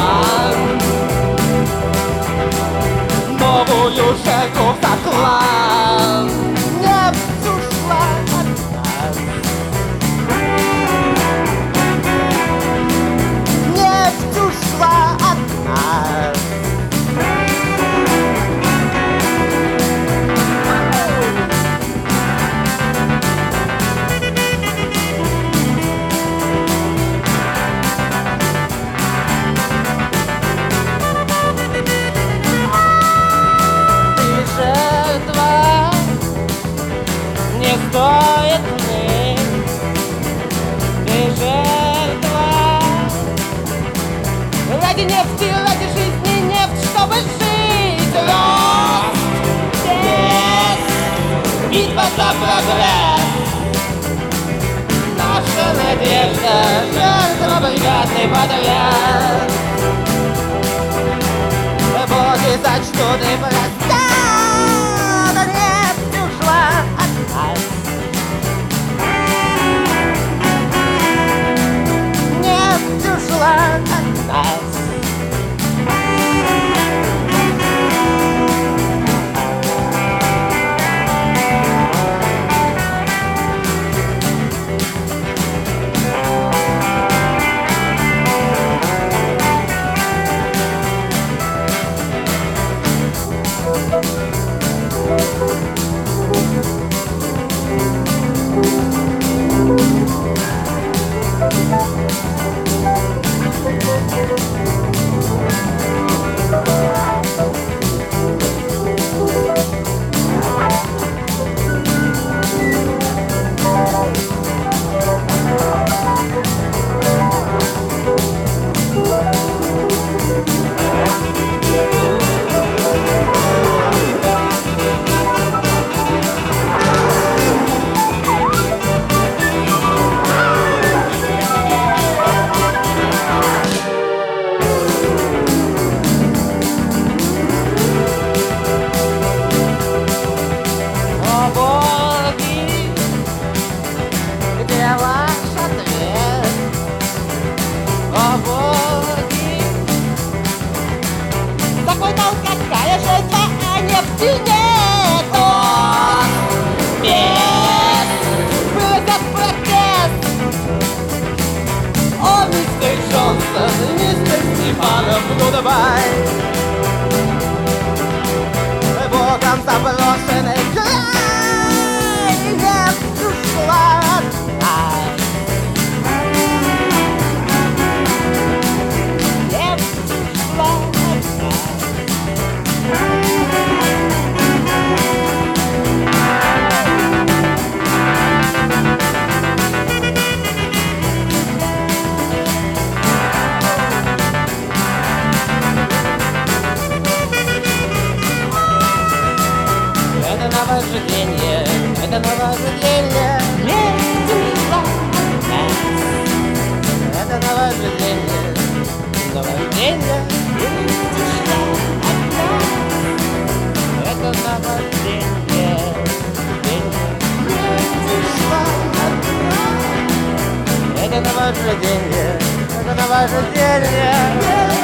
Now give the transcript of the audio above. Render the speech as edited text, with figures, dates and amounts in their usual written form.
новую шагу сошла. Нефть ушла от нас. Нефть ушла от нас. Стоит мне, ты жертва. Ради нефти, ради жизни, нефть, чтобы жить. Рост, вес, битва за прогресс. Наша надежда, жертва бригадный подряд. Боги зачтут и простят. Нефть ушла от нас. Ушла от нас. Какая жертва, а нефти нет. Без вызов протест. О, мистер Джонсон, мистер Стефанов, ну давай. Богом заброшенный край. Нефть ушла от нас. Нефть ушла от нас. Это наваждение, это наваждение. Это наваждение, наваждение. Это наваждение, это наваждение, это наваждение.